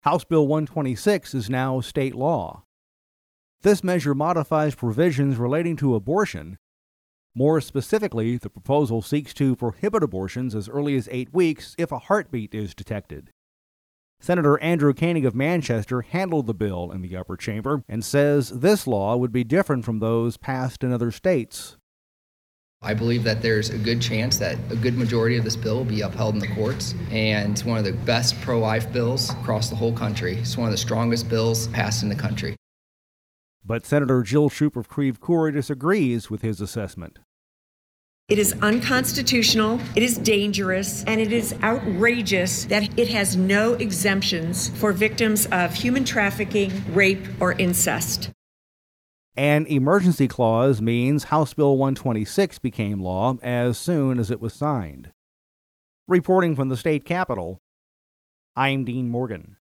House Bill 126 is now state law. This measure modifies provisions relating to abortion. More specifically, the proposal seeks to prohibit abortions as early as 8 weeks if a heartbeat is detected. Senator Andrew Koenig of Manchester handled the bill in the upper chamber and says this law would be different from those passed in other states. I believe that there's a good chance that a good majority of this bill will be upheld in the courts, and it's one of the best pro-life bills across the whole country. It's one of the strongest bills passed in the country. But Senator Jill Shoup of Creve Coeur disagrees with his assessment. It is unconstitutional, it is dangerous, and it is outrageous that it has no exemptions for victims of human trafficking, rape, or incest. An emergency clause means House Bill 126 became law as soon as it was signed. Reporting from the state capitol, I'm Dean Morgan.